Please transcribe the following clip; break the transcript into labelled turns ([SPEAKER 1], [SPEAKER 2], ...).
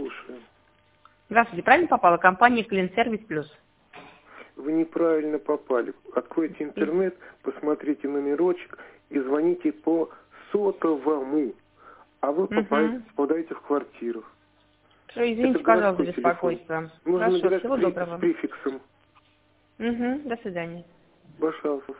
[SPEAKER 1] слушаю.
[SPEAKER 2] Здравствуйте, правильно попала? Компания Клинсервис Плюс.
[SPEAKER 1] Вы неправильно попали. Откройте интернет, посмотрите номерочек и звоните по сотовому. А вы попадаете в квартиру.
[SPEAKER 2] Все, извините,
[SPEAKER 1] Это
[SPEAKER 2] пожалуйста,
[SPEAKER 1] городской телефон.
[SPEAKER 2] беспокойство.
[SPEAKER 1] Нужно
[SPEAKER 2] Хорошо,
[SPEAKER 1] набирать
[SPEAKER 2] всего доброго.
[SPEAKER 1] с префиксом.
[SPEAKER 2] До свидания.
[SPEAKER 1] Пожалуйста.